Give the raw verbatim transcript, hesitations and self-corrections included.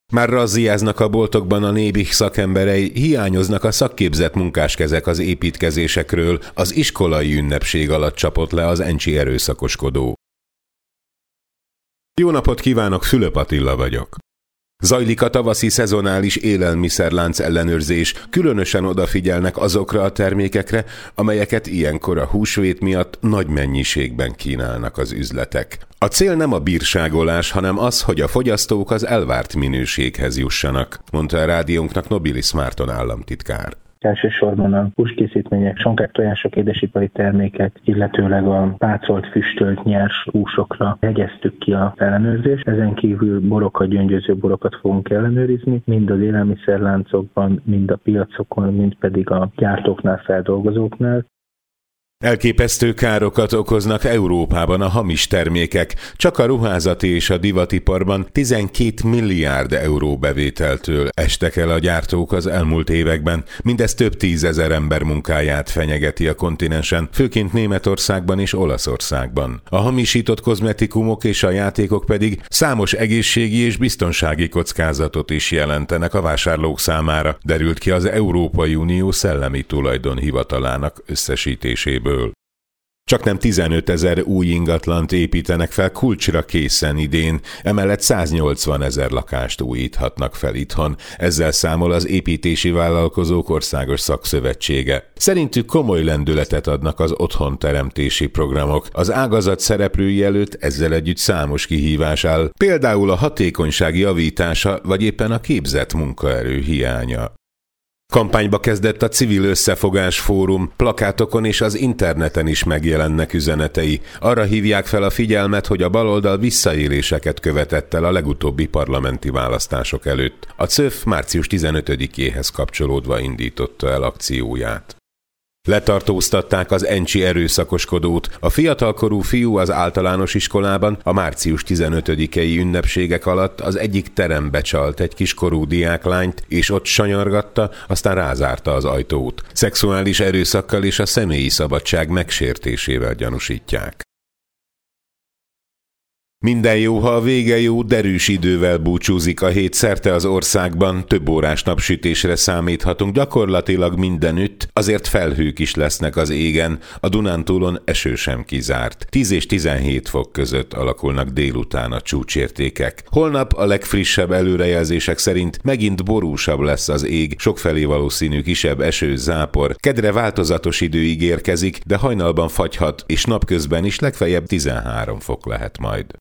Már razziáznak a boltokban a Nébih szakemberei, hiányoznak a szakképzett munkáskezek az építkezésekről, az iskolai ünnepség alatt csapott le az encsi erőszakoskodó. Jó napot kívánok, Fülöp Attila vagyok. Zajlik a tavaszi szezonális élelmiszerlánc ellenőrzés, különösen odafigyelnek azokra a termékekre, amelyeket ilyenkor a húsvét miatt nagy mennyiségben kínálnak az üzletek. A cél nem a bírságolás, hanem az, hogy a fogyasztók az elvárt minőséghez jussanak, mondta a rádiónknak Nobilis Márton államtitkár. Elsősorban a húskészítmények, sonkák, tojások, édesipari termékek, illetőleg a pácolt, füstölt, nyers húsokra hegyeztük ki a ellenőrzést. Ezen kívül borokat, gyöngyöző borokat fogunk ellenőrizni, mind az élelmiszerláncokban, mind a piacokon, mind pedig a gyártóknál, feldolgozóknál. Elképesztő károkat okoznak Európában a hamis termékek. Csak a ruházati és a divatiparban tizenkét milliárd euró bevételtől estek el a gyártók az elmúlt években. Mindez több tízezer ember munkáját fenyegeti a kontinensen, főként Németországban és Olaszországban. A hamisított kozmetikumok és a játékok pedig számos egészségi és biztonsági kockázatot is jelentenek a vásárlók számára, derült ki az Európai Unió Szellemi Tulajdonhivatalának összesítéséből. Csak nem tizenötezer új ingatlant építenek fel kulcsra készen idén, emellett száznyolcvanezer lakást újíthatnak fel itthon, ezzel számol az Építési Vállalkozók Országos Szakszövetsége. Szerintük komoly lendületet adnak az otthonteremtési programok. Az ágazat szereplői előtt ezzel együtt számos kihívás áll, például a hatékonyság javítása, vagy éppen a képzett munkaerő hiánya. Kampányba kezdett a Civil Összefogás Fórum, plakátokon és az interneten is megjelennek üzenetei. Arra hívják fel a figyelmet, hogy a baloldal visszaéléseket követett el a legutóbbi parlamenti választások előtt. A cöf március tizenötödikéhez kapcsolódva indította el akcióját. Letartóztatták az encsi erőszakoskodót. A fiatalkorú fiú az általános iskolában a március tizenötödikei ünnepségek alatt az egyik terembe csalt egy kiskorú diáklányt, és ott sanyargatta, aztán rázárta az ajtót. Szexuális erőszakkal és a személyi szabadság megsértésével gyanúsítják. Minden jó, ha a vége jó, derűs idővel búcsúzik a hét szerte az országban, több órás napsütésre számíthatunk gyakorlatilag mindenütt, azért felhők is lesznek az égen, a Dunántúlon eső sem kizárt. tíz és tizenhét fok között alakulnak délután a csúcsértékek. Holnap a legfrissebb előrejelzések szerint megint borúsabb lesz az ég, sokfelé valószínű kisebb eső, zápor. Kedre változatos idő ígérkezik, de hajnalban fagyhat, és napközben is legfeljebb tizenhárom fok lehet majd.